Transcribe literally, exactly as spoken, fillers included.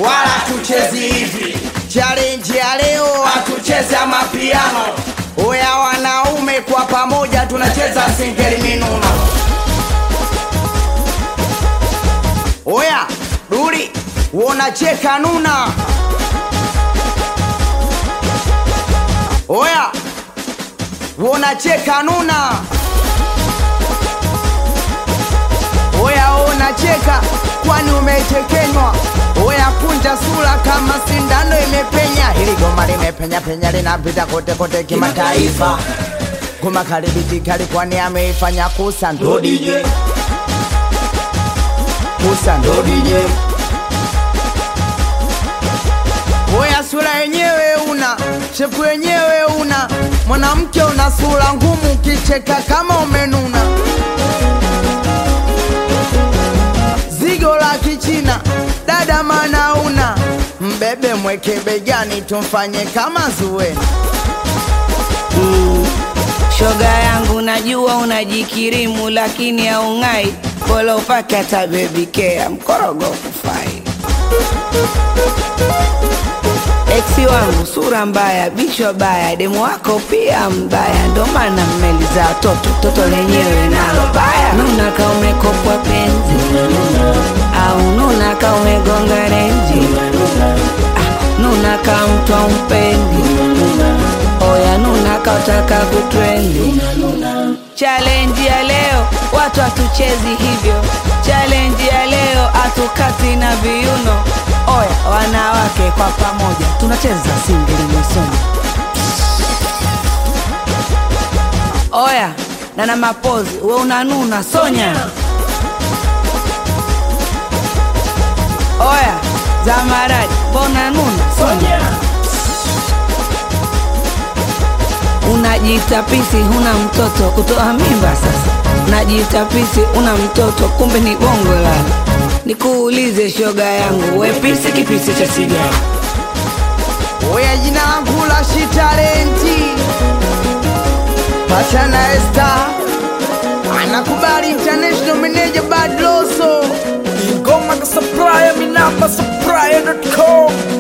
wala tuchezi hivi. Challenge ya leo Hatuchezi amapiano. oya wanaume kwa pamoja tunacheza Singeli minuno. oya duri unacheka nuna oya unacheka nuna oya unacheka kwani umechekenywa oya kunja sura kama sindano imepenya hili goma limepenya penya linapita kote kote kimataifa goma karibiti kali kwani ameifanya kusa ndo D J kusa ndo D J oya sura yenyewe una shepu yenyewe una mwanamke una sura ngumu kicheka kama umenuna zigo la kichina dada mana una mbebe mweke begani tumfanye kama zuwe mm. Shoga yangu najua unajikirimu lakini haungai bora upake hata baby care mkorogo kufai. Eksi wangu sura mbaya bichwa baya demu wako pia mbaya ndo maana mmeliza toto toto lenyewe nalo baya. Nuna ka umekopwa penzi au nuna ka umegonga renji ah, nuna ka mtu umpendi oya nuna ka utaka kutrendi. Challenge ya leo watu hatuchezi hivyo. Challenge ya leo hatukati na viuno. Oya wanawake kwa pamoja tunacheza singeli mwisoni. Oya na na mapozi we unanuna sonya. Oya Zamaradi mbona nuna sonya. Unajiita pisi huna mtoto kutoa mimba sasa. Unajiita pisi una mtoto kumbe ni bongo lala. Nikuulize shoga yangu we pisi kipisi cha sigara. oya jina langu la shitalenti Pachana Esther anakubali international manager Bad Loso Ingoma ka supplier, mi namba supplier dot com.